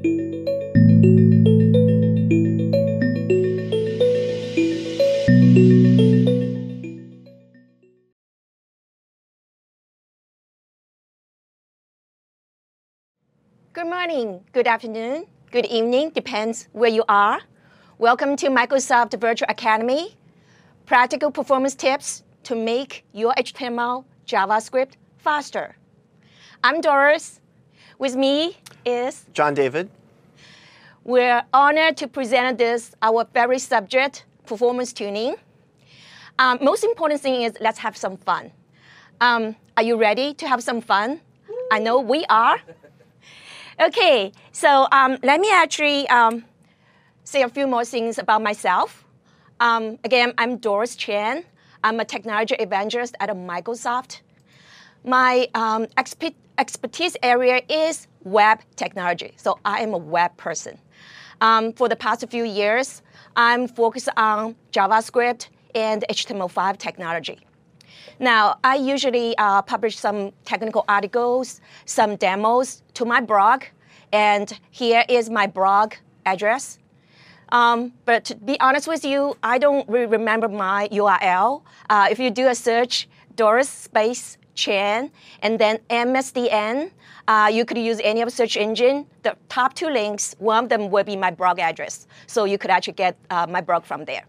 Good morning, good afternoon, good evening, depends where you are. Welcome to Microsoft Virtual Academy, practical performance tips to make your HTML, JavaScript faster. I'm Doris. With me is John David. We're honored to present this, our very subject, performance tuning. Most important thing is let's have some fun. Are you ready to have some fun? I know we are. Okay, so let me actually say a few more things about myself. Again, I'm Doris Chen. I'm a technology evangelist at Microsoft. My expertise area is web technology, so I am a web person. For the past few years, I'm focused on JavaScript and HTML5 technology. Now, I usually publish some technical articles, some demos to my blog, and here is my blog address. But to be honest with you, I don't really remember my URL. If you do a search, Doris space Chen, and then MSDN, you could use any of the search engine. The top two links, one of them will be my blog address. So you could actually get my blog from there.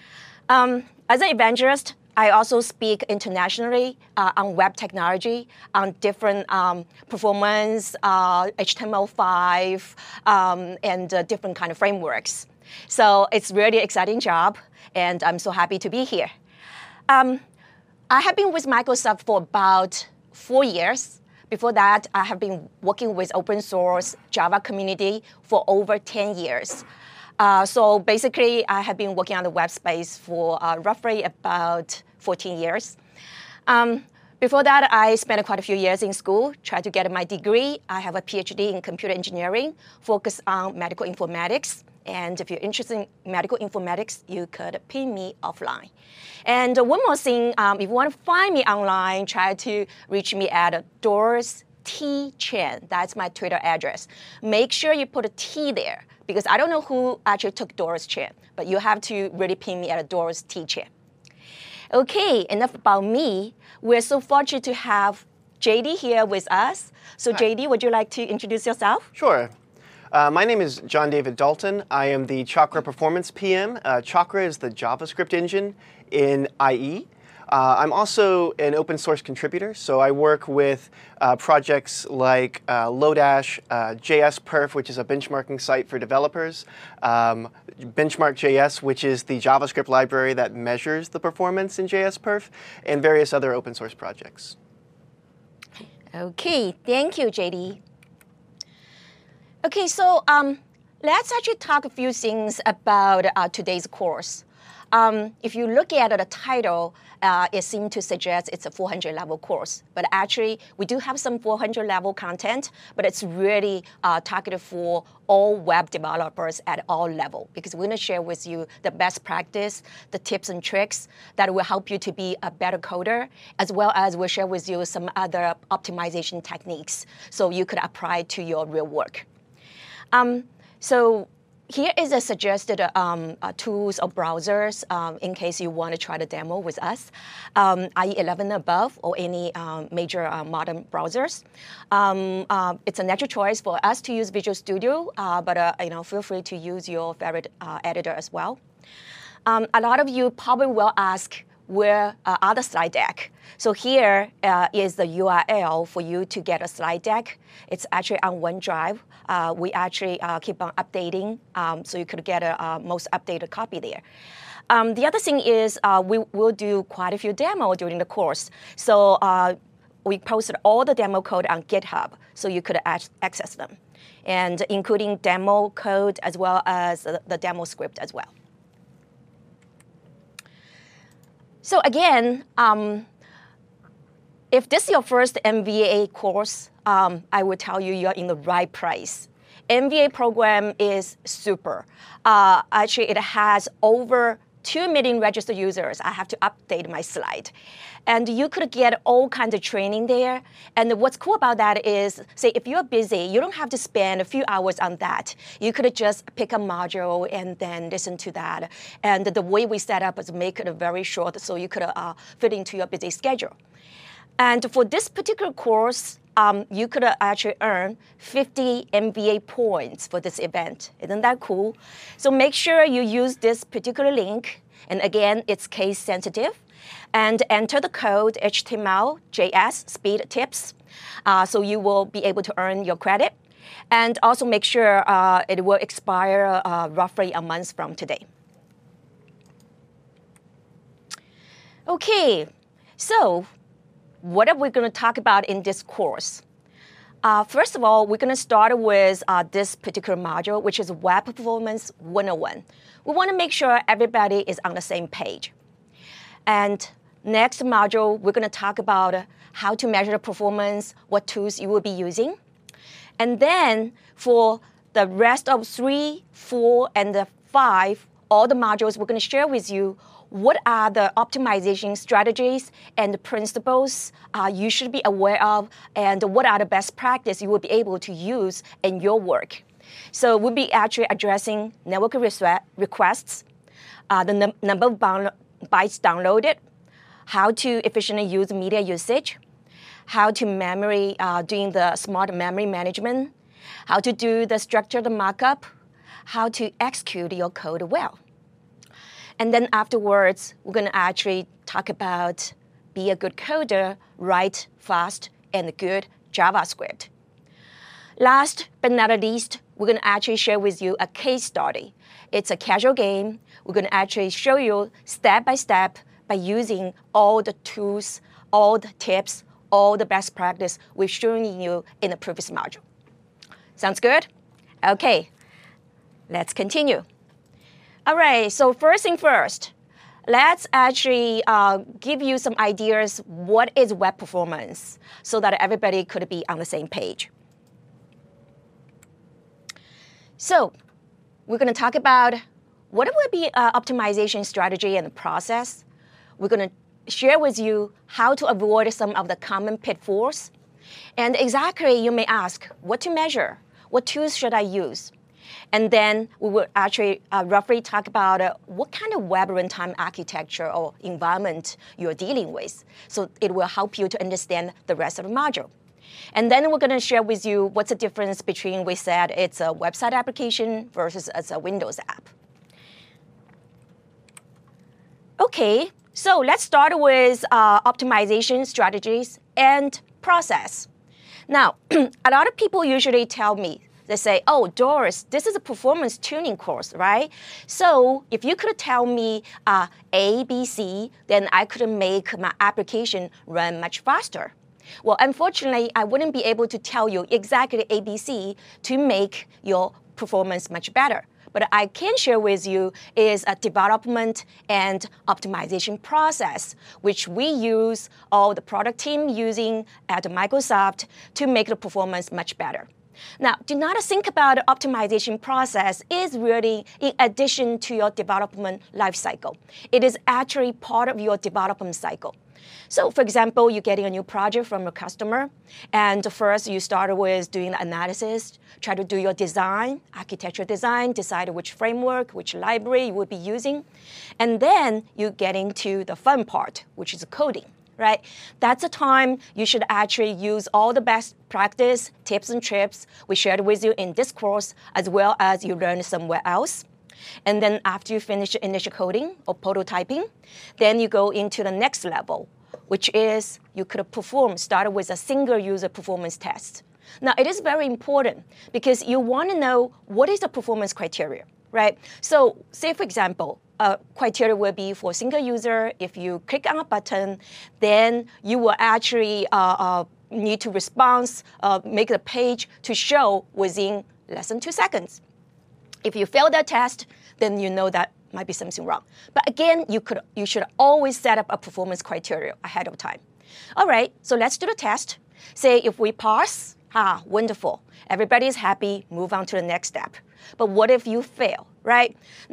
As an evangelist, I also speak internationally on web technology, on different performance, HTML5, and different kind of frameworks. So it's really exciting job, and I'm so happy to be here. I have been with Microsoft for about 4 years. Before that, I have been working with open source Java community for over 10 years. So basically, I have been working on the web space for roughly about 14 years. Before that, I spent quite a few years in school, tried to get my degree. I have a PhD in computer engineering, focused on medical informatics. And if you're interested in medical informatics, you could ping me offline. And one more thing, if you want to find me online, try to reach me at Doris T. Chen. That's my Twitter address. Make sure you put a T there, because I don't know who actually took Doris Chen, but you have to really ping me at Doris T. Chen. Okay, enough about me. We're so fortunate to have JD here with us. So Hi. JD, would you like to introduce yourself? Sure. My name is John David Dalton. I am the Chakra Performance PM. Chakra is the JavaScript engine in IE. I'm also an open source contributor, so I work with projects like Lodash, JSPerf, which is a benchmarking site for developers, Benchmark.js, which is the JavaScript library that measures the performance in JSPerf, and various other open source projects. Okay, thank you, JD. Okay, so let's actually talk a few things about today's course. If you look at the title, it seems to suggest it's a 400-level course. But actually, we do have some 400-level content, but it's really targeted for all web developers at all levels, because we're going to share with you the best practice, the tips and tricks that will help you to be a better coder, as well as we'll share with you some other optimization techniques so you could apply to your real work. So here is a suggested tools or browsers in case you want to try the demo with us, IE 11 above or any major modern browsers. It's a natural choice for us to use Visual Studio, but feel free to use your favorite editor as well. A lot of you probably will ask, where are the slide deck? So here is the URL for you to get a slide deck. It's actually on OneDrive. We actually keep on updating, so you could get a most updated copy there. The other thing is we will do quite a few demos during the course. So we posted all the demo code on GitHub, so you could access them, and including demo code as well as the demo script as well. So again, if this is your first MVA course, I will tell you you're in the right place. MVA program is super. Actually, it has over 2 million registered users. I have to update my slide. And you could get all kinds of training there. And what's cool about that is, say, if you're busy, you don't have to spend a few hours on that. You could just pick a module and then listen to that. And the way we set up is make it very short so you could fit into your busy schedule. And for this particular course, you could actually earn 50 MBA points for this event. Isn't that cool? So make sure you use this particular link. And again, it's case sensitive. And enter the code HTML JS speed tips. So you will be able to earn your credit. And also make sure it will expire roughly a month from today. Okay, so what are we going to talk about in this course? First of all, we're going to start with this particular module, which is Web Performance 101. We want to make sure everybody is on the same page. And next module, we're going to talk about how to measure the performance, what tools you will be using. And then for the rest of 3, 4, and 5, all the modules, we're going to share with you what are the optimization strategies and principles you should be aware of, and what are the best practices you will be able to use in your work. So we'll be actually addressing network requests, the number of bytes downloaded, how to efficiently use media usage, how to doing the smart memory management, how to do the structured markup, how to execute your code well. And then afterwards, we're going to actually talk about be a good coder, write fast and good JavaScript. Last but not least, we're going to actually share with you a case study. It's a casual game. We're going to actually show you step by step by using all the tools, all the tips, all the best practice we've shown you in the previous module. Sounds good? Okay, let's continue. All right, so first thing first, let's actually give you some ideas what is web performance so that everybody could be on the same page. So we're going to talk about what would be optimization strategy and process. We're going to share with you how to avoid some of the common pitfalls. And exactly, you may ask, what to measure? What tools should I use? And then we will actually roughly talk about what kind of web runtime architecture or environment you're dealing with. So it will help you to understand the rest of the module. And then we're going to share with you what's the difference between, we said, it's a website application versus it's a Windows app. Okay, so let's start with optimization strategies and process. Now, a lot of people usually tell me, they say, oh, Doris, this is a performance tuning course, right? So if you could tell me A, B, C, then I could make my application run much faster. Well, unfortunately, I wouldn't be able to tell you exactly A, B, C to make your performance much better. But I can share with you is a development and optimization process, which we use, all the product team using at Microsoft to make the performance much better. Now, do not think about the optimization process is really in addition to your development lifecycle. It is actually part of your development cycle. So, for example, you're getting a new project from a customer, and first you start with doing the analysis, try to do your design, architecture design, decide which framework, which library you will be using, and then you get into the fun part, which is coding. Right? That's the time you should actually use all the best practice, tips and tricks we shared with you in this course, as well as you learned somewhere else. And then after you finish initial coding or prototyping, then you go into the next level, which is you could start with a single user performance test. Now, it is very important because you want to know what is the performance criteria, right? So say, for example, criteria will be for single user. If you click on a button, then you will actually need to respond, make the page to show within less than 2 seconds. If you fail that test, then you know that might be something wrong. But again, you should always set up a performance criteria ahead of time. All right, so let's do the test. Say if we pass, wonderful. Everybody is happy, move on to the next step. But what if you fail, right? Now,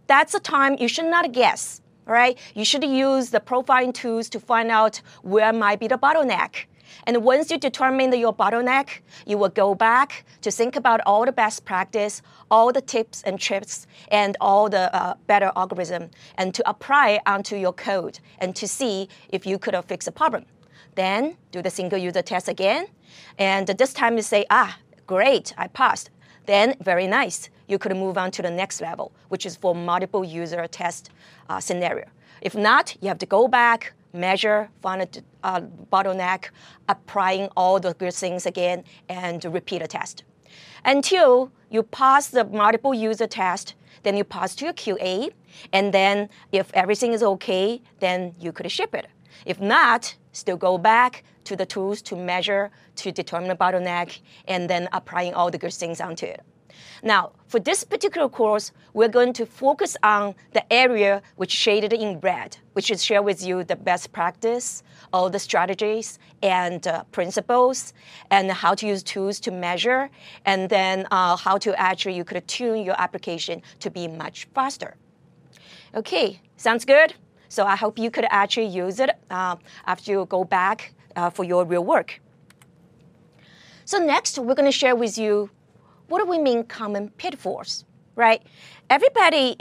that's the time you should not guess, right? You should use the profiling tools to find out where might be the bottleneck. And once you determine your bottleneck, you will go back to think about all the best practice, all the tips and tricks, and all the better algorithm, and to apply onto your code and to see if you could fix a problem. Then do the single user test again, and this time you say, great, I passed. Then very nice, you could move on to the next level, which is for multiple user test scenario. If not, you have to go back, measure, find a bottleneck, applying all the good things again, and repeat a test. Until you pass the multiple user test, then you pass to your QA, and then if everything is okay, then you could ship it. If not, still go back to the tools to measure, to determine the bottleneck, and then applying all the good things onto it. Now, for this particular course, we're going to focus on the area which shaded in red, which is share with you the best practice, all the strategies and principles, and how to use tools to measure, and then how to actually, you could tune your application to be much faster. Okay, sounds good? So I hope you could actually use it after you go back for your real work. So next, we're going to share with you what do we mean common pitfalls, right? Everybody,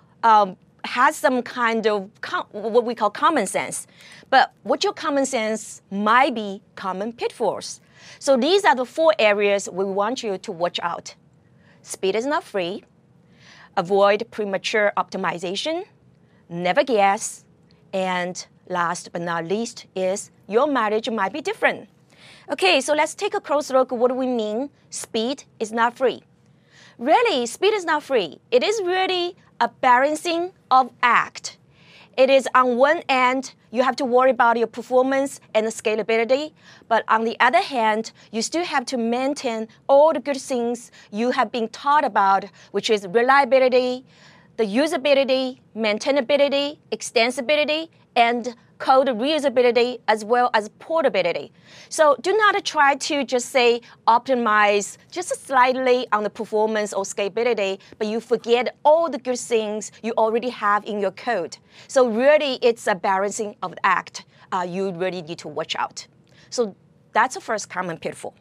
has some kind of what we call common sense, but what your common sense might be common pitfalls. So these are the 4 areas we want you to watch out. Speed is not free. Avoid premature optimization. Never guess. And last but not least is your mileage might be different. Okay, so let's take a close look at what do we mean speed is not free. Really, speed is not free. It is really a balancing of act. It is on one end, you have to worry about your performance and the scalability, but on the other hand, you still have to maintain all the good things you have been taught about, which is reliability, the usability, maintainability, extensibility, and code reusability as well as portability. So do not try to just say optimize just slightly on the performance or scalability, but you forget all the good things you already have in your code. So really it's a balancing of the act you really need to watch out. So that's the first common pitfall.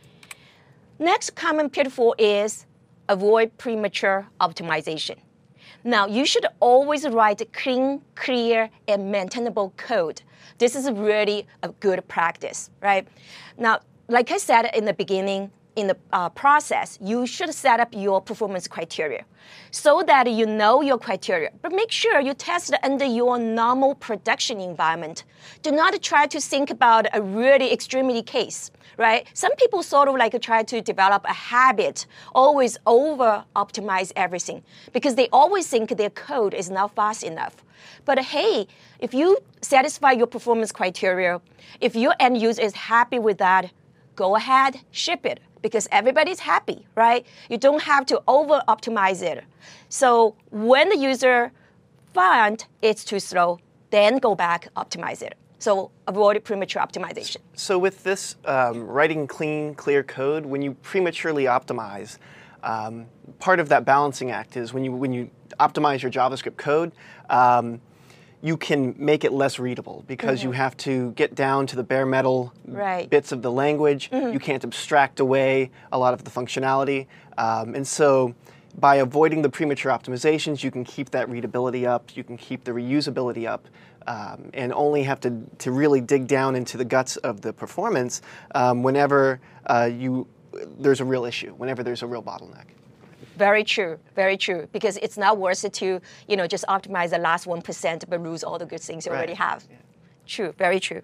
Next common pitfall is avoid premature optimization. Now, you should always write clean, clear, and maintainable code. This is really a good practice, right? Now, like I said in the beginning, in the process, you should set up your performance criteria so that you know your criteria. But make sure you test it under your normal production environment. Do not try to think about a really extremity case, right? Some people sort of like try to develop a habit, always over-optimize everything because they always think their code is not fast enough. But hey, if you satisfy your performance criteria, if your end user is happy with that, go ahead, ship it. Because everybody's happy, right? You don't have to over-optimize it. So when the user finds it's too slow, then go back, optimize it. So avoid premature optimization. So with this writing clean, clear code, when you prematurely optimize, part of that balancing act is when you optimize your JavaScript code, you can make it less readable because you have to get down to the bare metal bits of the language. You can't abstract away a lot of the functionality. And so by avoiding the premature optimizations, you can keep that readability up, you can keep the reusability up, and only have to really dig down into the guts of the performance whenever there's a real issue, whenever there's a real bottleneck. Very true, because it's not worth it to just optimize the last 1% but lose all the good things you already have. Yeah. True, very true.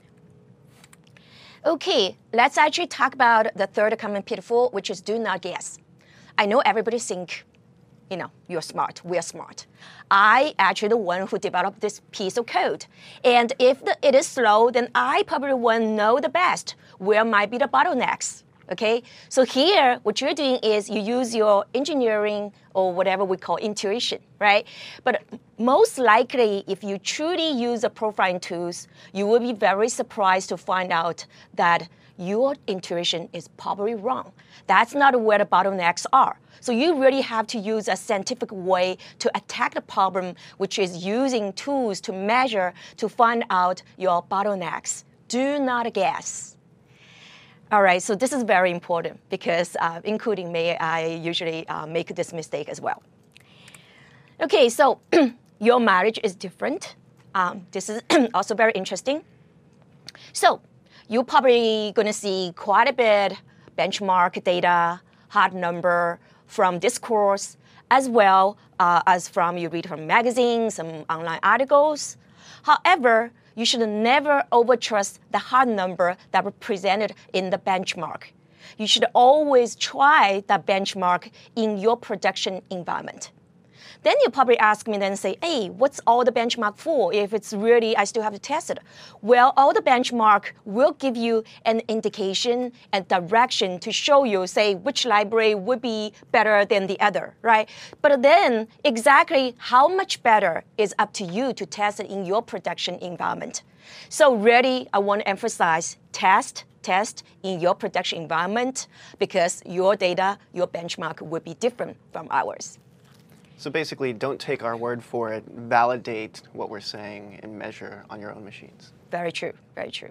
Okay, let's actually talk about the third common pitfall, which is do not guess. I know everybody think, you're smart, we're smart. I actually the one who developed this piece of code. And if it is slow, then I probably will know the best where might be the bottlenecks. Okay, so here what you're doing is you use your engineering or whatever we call intuition, right? But most likely, if you truly use the profiling tools, you will be very surprised to find out that your intuition is probably wrong. That's not where the bottlenecks are. So you really have to use a scientific way to attack the problem, which is using tools to measure to find out your bottlenecks. Do not guess. All right, so this is very important because including me, I usually make this mistake as well. Okay, so your marriage is different. This is also very interesting. So you're probably going to see quite a bit benchmark data, hard number from this course, as well as you read from magazines, some online articles. However, you should never overtrust the hard number that was presented in the benchmark. You should always try that benchmark in your production environment. Then you probably ask me then say, hey, what's all the benchmark for if it's really, I still have to test it? Well, all the benchmark will give you an indication and direction to show you, say, which library would be better than the other, right? But then exactly how much better is up to you to test it in your production environment. So really, I want to emphasize test in your production environment because your data, your benchmark will be different from ours. So basically, don't take our word for it. Validate what we're saying and measure on your own machines. Very true, very true.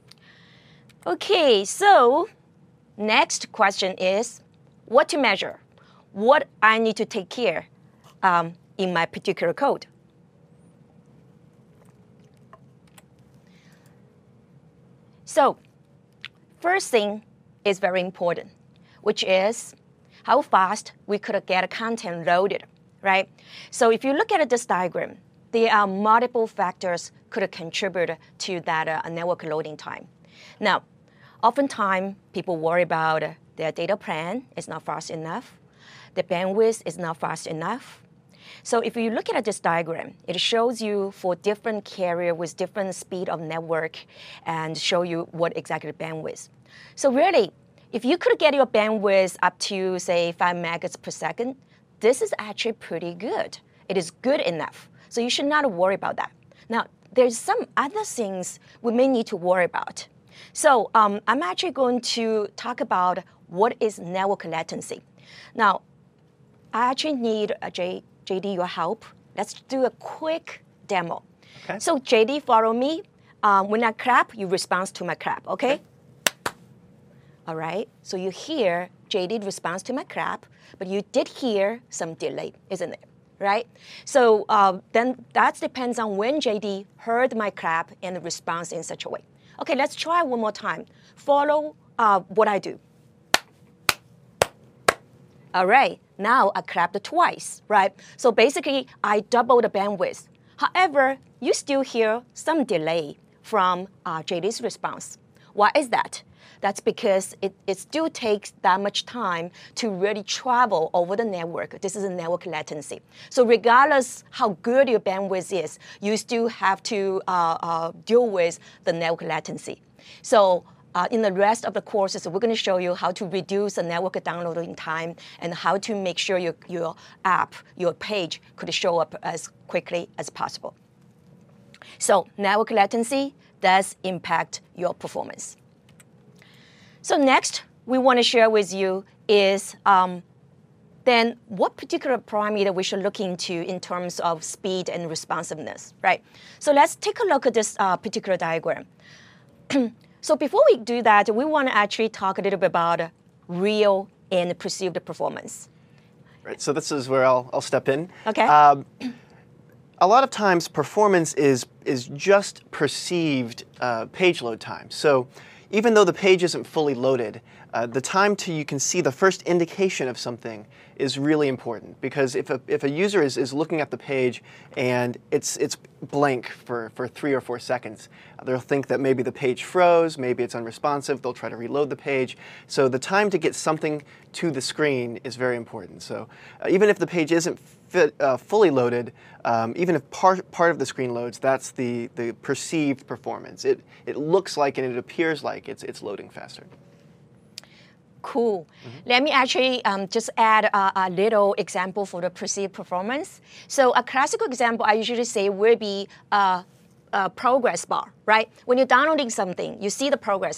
Okay, so next question is what to measure? What I need to take care in my particular code. So first thing is very important, which is how fast we could get content loaded. Right? So if you look at this diagram, there are multiple factors could contribute to that network loading time. Now, oftentimes people worry about their data plan is not fast enough, the bandwidth is not fast enough. So if you look at this diagram, it shows you for different carrier with different speed of network and show you what exactly the bandwidth. So really, if you could get your bandwidth up to say 5 megabits per second, this is actually pretty good. It is good enough. So you should not worry about that. Now, there's some other things we may need to worry about. So I'm actually going to talk about what is network latency. Now, I actually need JD, your help. Let's do a quick demo. Okay. So JD, follow me. When I clap, you respond to my clap, okay? All right, so you hear JD responds to my clap, but you did hear some delay, isn't it? Right? So then that depends on when JD heard my clap and responds in such a way. Okay, let's try one more time. Follow what I do. All right, now I clapped twice, right? So basically, I double the bandwidth. However, you still hear some delay from JD's response. Why is that? That's because it still takes that much time to really travel over the network. This is a network latency. So regardless how good your bandwidth is, you still have to deal with the network latency. So in the rest of the courses, we're going to show you how to reduce the network downloading time and how to make sure your app, your page could show up as quickly as possible. So network latency does impact your performance. So next, we want to share with you is then what particular parameter we should look into in terms of speed and responsiveness, right? So let's take a look at this particular diagram. So before we do that, we want to actually talk a little bit about real and perceived performance. Right, so this is where I'll step in. Okay. A lot of times, performance is just perceived page load time. So even though the page isn't fully loaded, the time till you can see the first indication of something is really important, because if a user is looking at the page and it's blank for 3 or 4 seconds, they'll think that maybe the page froze, maybe it's unresponsive, they'll try to reload the page. So the time to get something to the screen is very important. So even if the page isn't fully loaded, even if part of the screen loads, that's the perceived performance. It looks like and it appears like it's loading faster. Cool. Mm-hmm. Let me actually just add a little example for the perceived performance. So a classical example I usually say will be a progress bar, right? When you're downloading something, you see the progress bar.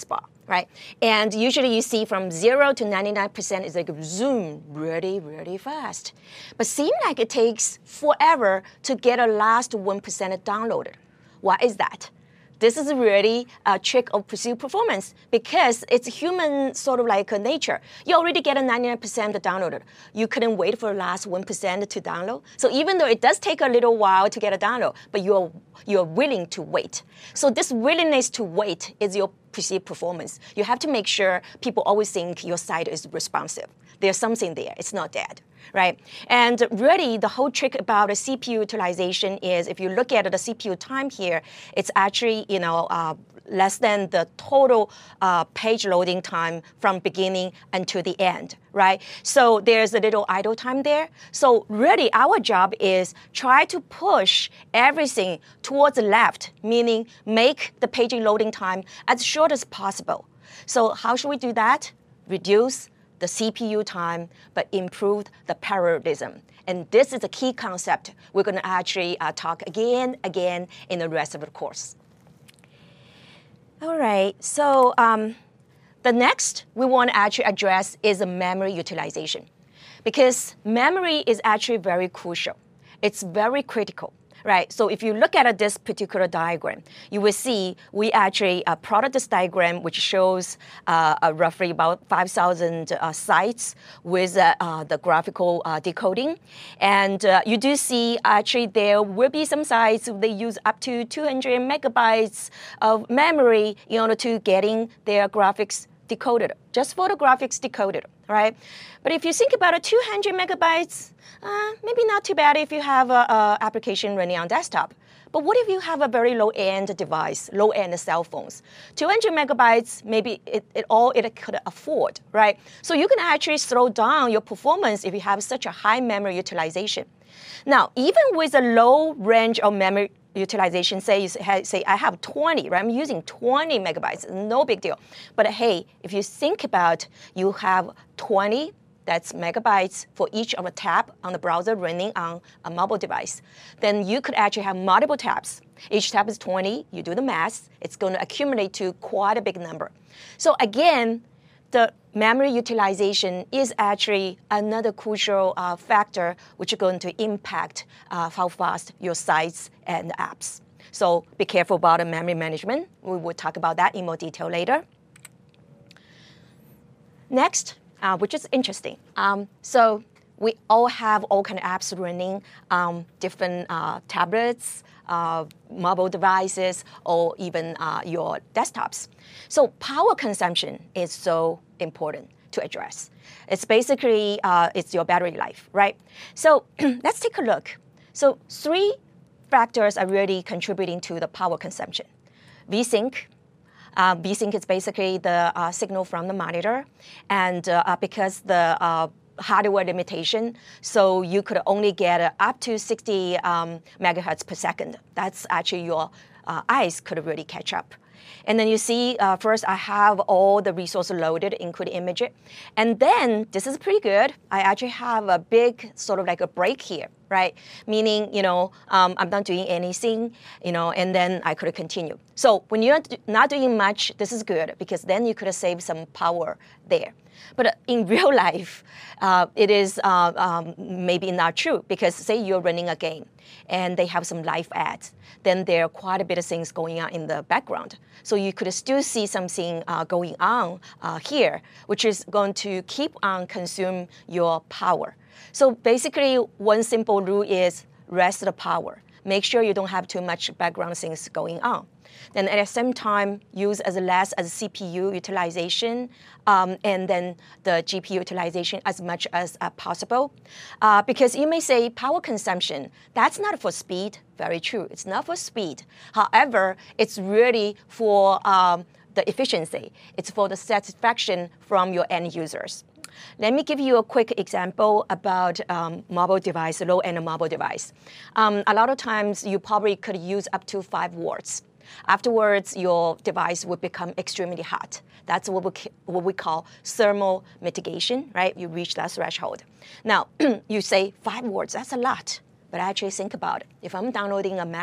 right? And usually you see from 0 to 99% is like zoom, really, really fast. But seems like it takes forever to get a last 1% downloaded. Why is that? This is really a trick of perceived performance because it's human sort of like a nature. You already get a 99% downloaded. You couldn't wait for the last 1% to download. So even though it does take a little while to get a download, but you're willing to wait. So this willingness to wait is your perceived performance. You have to make sure people always think your site is responsive. There's something there. It's not dead, right? And really, the whole trick about a CPU utilization is if you look at the CPU time here, it's actually less than the total page loading time from beginning until the end, right? So there's a little idle time there. So really, our job is try to push everything towards the left, meaning make the page loading time as short as possible. So how should we do that? Reduce the CPU time, but improve the parallelism. And this is a key concept we're going to actually talk again in the rest of the course. All right, so the next we want to actually address is the memory utilization, because memory is actually very crucial. It's very critical. Right, so if you look at this particular diagram, you will see we actually plotted this diagram, which shows roughly about 5,000 sites with the graphical decoding. And you do see actually there will be some sites they use up to 200 megabytes of memory in order to getting their graphics decoded, just for the graphics decoded, right? But if you think about it, 200 megabytes, maybe not too bad if you have an application running on desktop. But what if you have a very low-end device, low-end cell phones? 200 megabytes, maybe it could afford, right? So you can actually slow down your performance if you have such a high memory utilization. Now, even with a low range of memory utilization, say I have 20, right? I'm using 20 megabytes, no big deal. But hey, if you think about you have 20, that's megabytes for each of a tab on the browser running on a mobile device, then you could actually have multiple tabs. Each tab is 20, you do the math, it's going to accumulate to quite a big number. So again, the memory utilization is actually another crucial factor which is going to impact how fast your sites and apps. So be careful about the memory management. We will talk about that in more detail later. Next, which is interesting. So we all have all kind of apps running on different tablets, mobile devices, or even your desktops. So power consumption is so important to address. It's basically, it's your battery life, right? So let's take a look. So 3 factors are really contributing to the power consumption. VSync. VSync is basically the signal from the monitor, and because the hardware limitation, so you could only get up to 60 megahertz per second. That's actually your eyes could really catch up. And then you see, first I have all the resources loaded, including image. And then, this is pretty good, I actually have a big sort of like a break here, right? Meaning, I'm not doing anything, and then I could continue. So when you're not doing much, this is good, because then you could save some power there. But in real life, it is maybe not true, because say you're running a game and they have some live ads, then there are quite a bit of things going on in the background. So you could still see something going on here, which is going to keep on consume your power. So basically, one simple rule is rest the power. Make sure you don't have too much background things going on. Then at the same time, use as less as CPU utilization, and then the GPU utilization as much as possible. Because you may say power consumption, that's not for speed. Very true, it's not for speed. However, it's really for the efficiency. It's for the satisfaction from your end users. Let me give you a quick example about mobile device, low-end mobile device. A lot of times, you probably could use up to 5 watts. Afterwards, your device will become extremely hot. That's what we call thermal mitigation, right? You reach that threshold. Now, you say 5 watts, that's a lot. But actually think about it. If I'm downloading a map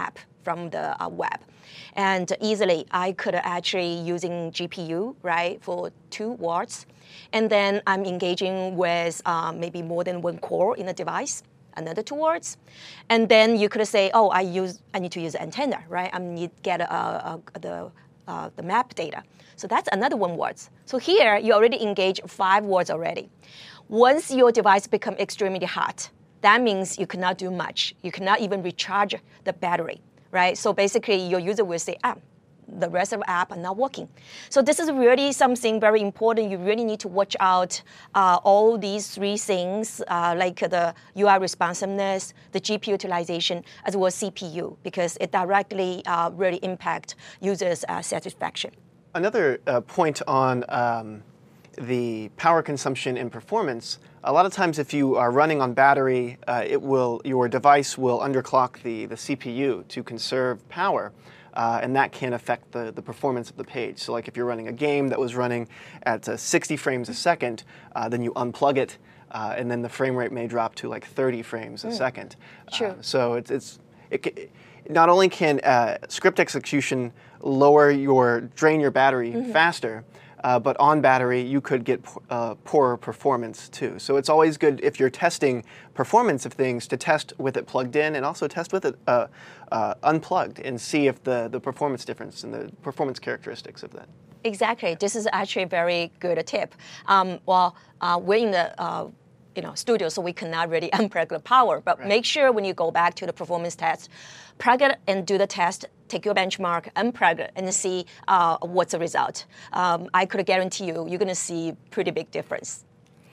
from the web. And easily, I could actually using GPU, right, for 2 watts. And then I'm engaging with maybe more than 1 core in the device, another 2 watts. And then you could say, oh, I need to use antenna, right? I need to get the map data. So that's another 1 watt. So here, you already engage 5 watts already. Once your device becomes extremely hot, that means you cannot do much. You cannot even recharge the battery, right? So basically, your user will say, the rest of the app are not working. So this is really something very important. You really need to watch out all these 3 things, like the UI responsiveness, the GPU utilization, as well as CPU, because it directly really impacts users' satisfaction. Another point on the power consumption and performance, a lot of times if you are running on battery, your device will underclock the CPU to conserve power. And that can affect the performance of the page. So like if you're running a game that was running at 60 frames a second, then you unplug it, and then the frame rate may drop to like 30 frames a second. True. So not only can script execution drain your battery faster, but on battery, you could get poorer performance too. So it's always good if you're testing performance of things to test with it plugged in and also test with it unplugged and see if the performance difference and the performance characteristics of that. Exactly. This is actually a very good tip. We're in the studio, so we cannot really unplug the power. But make sure when you go back to the performance test, plug it and do the test. Take your benchmark, unplug it, and see what's the result. I could guarantee you're going to see pretty big difference.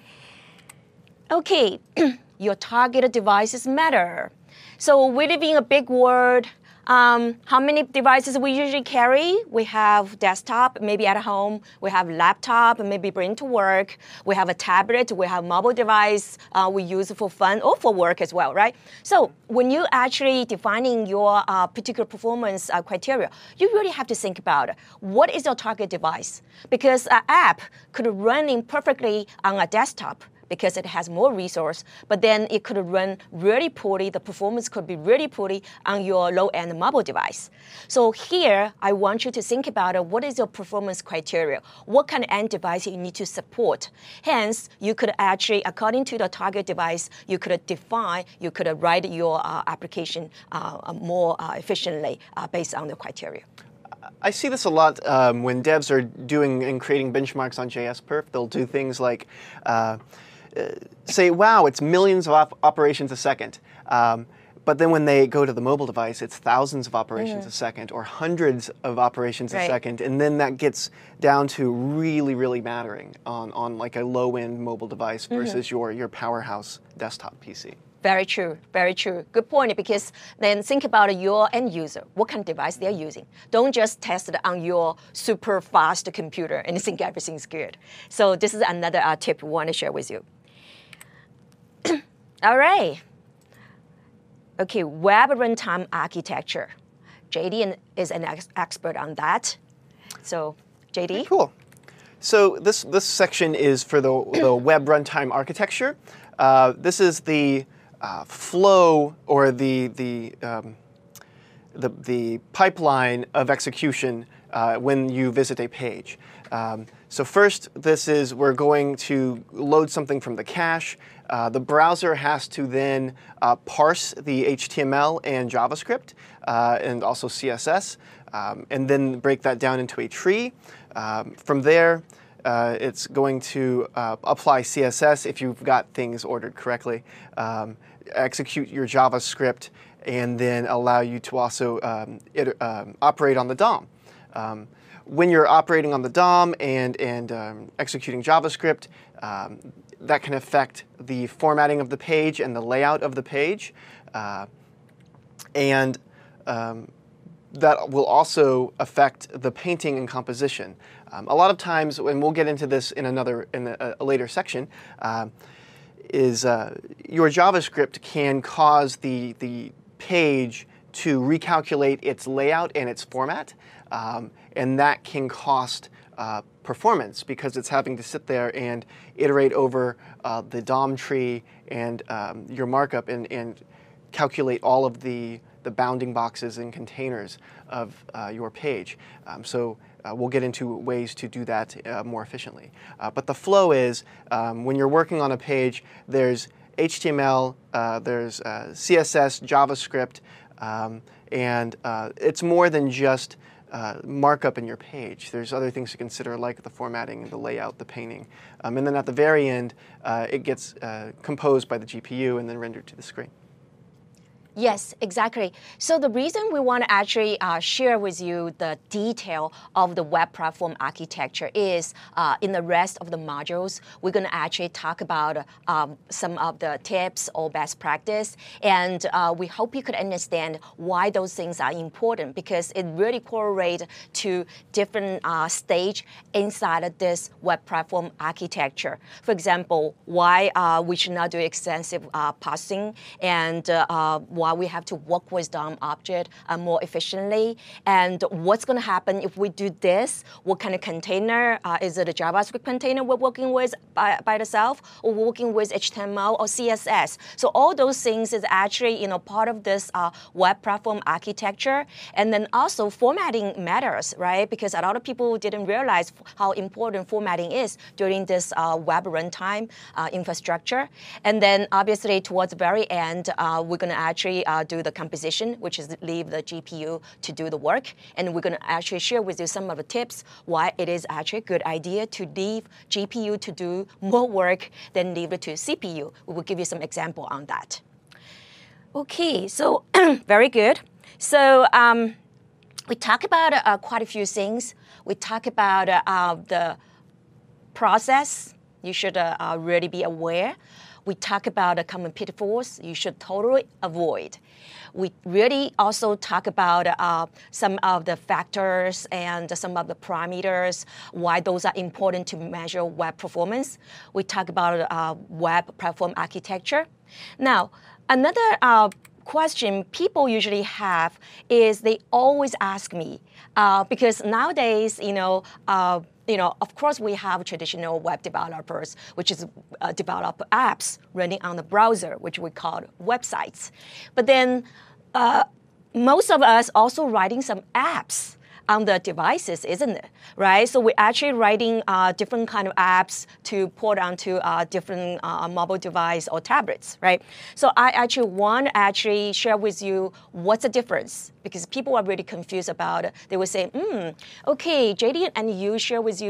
Okay, your target devices matter. So we live in a big world. How many devices we usually carry? We have desktop, maybe at home. We have laptop, maybe bring to work. We have a tablet. We have mobile device we use for fun or for work as well, right? So when you actually defining your particular performance criteria, you really have to think about what is your target device? Because an app could run perfectly on a desktop, because it has more resource, but then it could run really poorly. The performance could be really poorly on your low-end mobile device. So here, I want you to think about what is your performance criteria? What kind of end device you need to support? Hence, you could actually, according to the target device, you could write your application more efficiently based on the criteria. I see this a lot when devs are doing and creating benchmarks on JSPerf. They'll do things like say, wow, it's millions of operations a second. But then when they go to the mobile device, it's thousands of operations a second or hundreds of operations a second. And then that gets down to really, really mattering on like a low-end mobile device versus your powerhouse desktop PC. Very true, very true. Good point, because then think about your end user, what kind of device they're using. Don't just test it on your super fast computer and think everything's good. So this is another tip we want to share with you. All right. Okay, web runtime architecture. JD is an expert on that. So, JD? Okay, cool. So this section is for the web runtime architecture. This is the flow or the pipeline of execution when you visit a page. So first, we're going to load something from the cache. The browser has to then parse the HTML and JavaScript and also CSS, and then break that down into a tree. From there, it's going to apply CSS if you've got things ordered correctly, execute your JavaScript, and then allow you to also operate on the DOM. When you're operating on the DOM and executing JavaScript, that can affect the formatting of the page and the layout of the page. And that will also affect the painting and composition. A lot of times, and we'll get into this in a later section, your JavaScript can cause the page to recalculate its layout and its format, and that can cost performance because it's having to sit there and iterate over the DOM tree and your markup and calculate all of the the bounding boxes and containers of your page. We'll get into ways to do that more efficiently. But the flow is, when you're working on a page, there's HTML, there's CSS, JavaScript, and it's more than just markup in your page. There's other things to consider, like the formatting, the layout, the painting. And then at the very end, it gets composed by the GPU and then rendered to the screen. Yes, exactly. So the reason we want to actually share with you the detail of the web platform architecture is in the rest of the modules, we're going to actually talk about some of the tips or best practice. And we hope you could understand why those things are important, because it really correlates to different stage inside of this web platform architecture. For example, why we should not do extensive parsing, and why we have to work with DOM object more efficiently, and what's going to happen if we do this, what kind of container, is it a JavaScript container we're working with by itself, or we're working with HTML or CSS. So all those things is actually part of this web platform architecture. And then also formatting matters, right? Because a lot of people didn't realize how important formatting is during this web runtime infrastructure. And then obviously towards the very end, we're going to actually do the composition, which is leave the GPU to do the work. And we're going to actually share with you some of the tips why it is actually a good idea to leave GPU to do more work than leave it to CPU. We will give you some example on that. Okay, so very good. So we talk about quite a few things. We talk about the process. You should really be aware. We talk about the common pitfalls you should totally avoid. We really also talk about some of the factors and some of the parameters, why those are important to measure web performance. We talk about web platform architecture. Now, another question people usually have is they always ask me, because nowadays, of course, we have traditional web developers, which is develop apps running on the browser, which we call websites. But then most of us also writing some apps on the devices, isn't it? Right? So we're actually writing different kind of apps to port onto different mobile device or tablets, right? So I actually want to share with you what's the difference, because people are really confused about it. They will say, okay, JD and you share with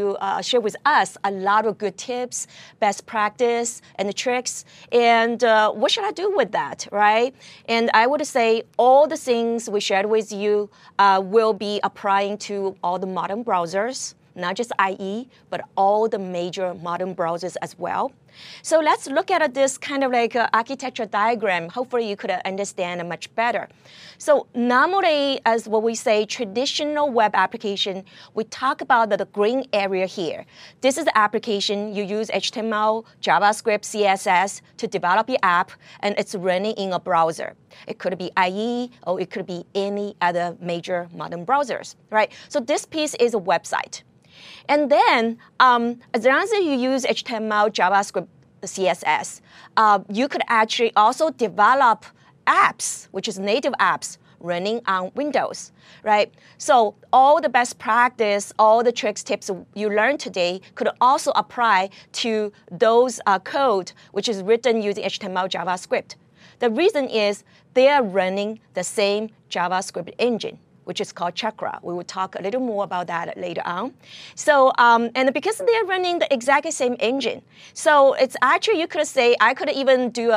us a lot of good tips, best practice, and the tricks, and what should I do with that, right? And I would say all the things we shared with you will be applying to all the modern browsers, not just IE, but all the major modern browsers as well. So let's look at this kind of like architecture diagram. Hopefully you could understand it much better. So normally, as what we say, traditional web application, we talk about the green area here. This is the application. You use HTML, JavaScript, CSS to develop your app, and it's running in a browser. It could be IE, or it could be any other major modern browsers, right? So this piece is a website. And then, as long as you use HTML, JavaScript, CSS, you could actually also develop apps, which is native apps, running on Windows, right? So all the best practice, all the tricks, tips you learned today could also apply to those code which is written using HTML, JavaScript. The reason is they are running the same JavaScript engine, which is called Chakra. We will talk a little more about that later on. So, and because they're running the exactly same engine, so it's actually, you could say, I could even do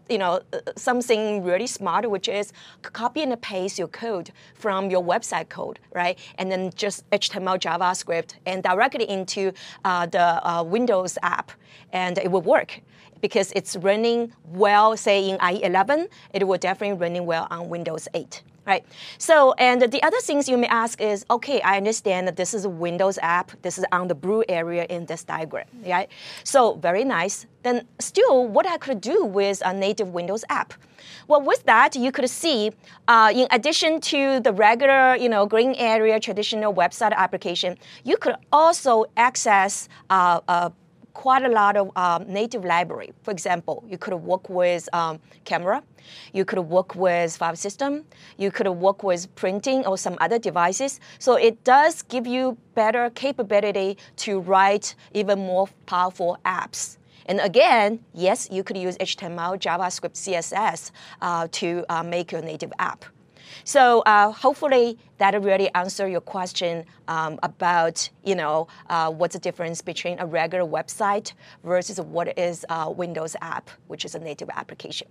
something really smart, which is copy and paste your code from your website code, right? And then just HTML, JavaScript, and directly into the Windows app, and it will work. Because it's running well, say in IE 11, it will definitely running well on Windows 8. Right. So, and the other things you may ask is, okay, I understand that this is a Windows app. This is on the blue area in this diagram, right? So, very nice. Then still, what I could do with a native Windows app? Well, with that, you could see, in addition to the regular, green area traditional website application, you could also access quite a lot of native library. For example, you could work with camera, you could work with file system, you could work with printing or some other devices. So it does give you better capability to write even more powerful apps. And again, yes, you could use HTML, JavaScript, CSS to make your native app. So hopefully that really answer your question about what's the difference between a regular website versus what is a Windows app, which is a native application.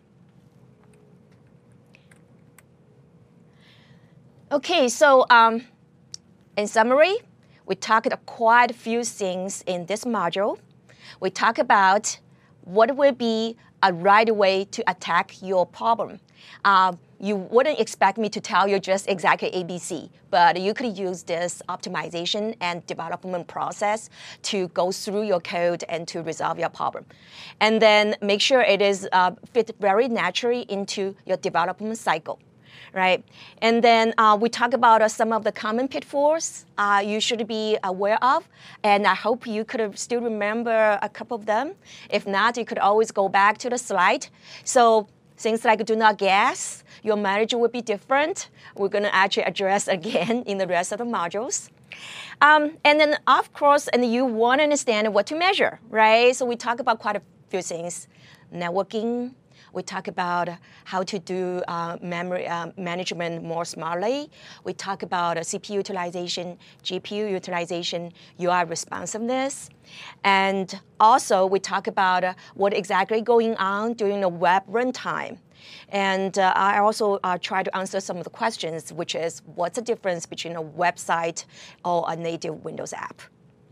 Okay, so in summary, we talked quite a few things in this module. We talk about what will be a right way to attack your problem. You wouldn't expect me to tell you just exactly ABC, but you could use this optimization and development process to go through your code and to resolve your problem. And then make sure it is fit very naturally into your development cycle. Right? And then we talk about some of the common pitfalls you should be aware of. And I hope you could still remember a couple of them. If not, you could always go back to the slide. So things like do not guess, your manager will be different. We're going to actually address again in the rest of the modules. And then, of course, and you want to understand what to measure, right? So we talk about quite a few things. Networking. We talk about how to do memory management more smartly. We talk about CPU utilization, GPU utilization, UI responsiveness. And also, we talk about what exactly going on during the web runtime. And I also try to answer some of the questions, which is, what's the difference between a website or a native Windows app?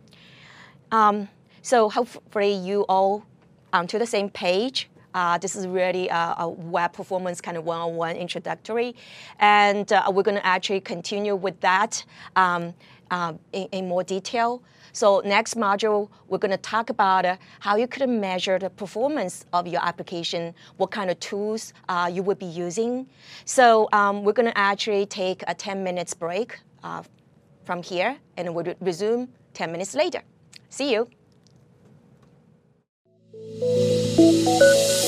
So hopefully you all onto the same page. This is really a web performance kind of one-on-one introductory. And we're going to actually continue with that in more detail. So next module, we're going to talk about how you could measure the performance of your application, what kind of tools you would be using. So we're going to actually take a 10 minutes break from here, and we'll resume 10 minutes later. See you.